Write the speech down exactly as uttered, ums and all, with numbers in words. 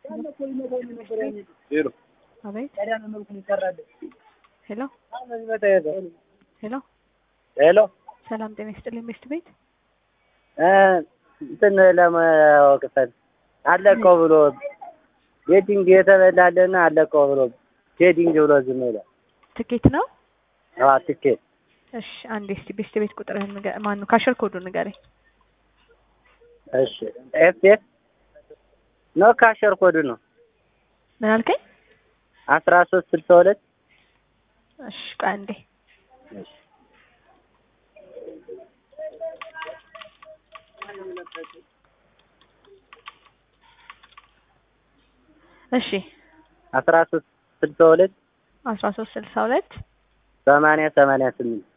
ሄሎ አቤት። ሄሎ ሄሎ ሄሎ ሰላም ጤና ይስጥልኝ። ሚስት ቤት እ እንትን ለማወቅፈል አለቀው ብሎ ቤቲንግ የተበላለና አለቀው ብሎ ሼዲንግ ብሎ ዝም ይላል። ትኬት ነው? አዎ ትኬት። እሺ አንዴ እስቲ ሚስት ቤት ቁጥርህን ንገር። ማን ነው ካሸር ኮዱ ንገረኝ። እሺ ኤፍ ኤፍ ነው ካሸር ኮዱ ነው። ምን አልከኝ? አስራ ሶስት ስልሳ ሁለት እሺ ቆይ አንዴ እሺ አስራ ሶስት ስልሳ ሁለት አስራ ሶስት ስልሳ ሁለት ሰማንያ ሰማንያ ስምንት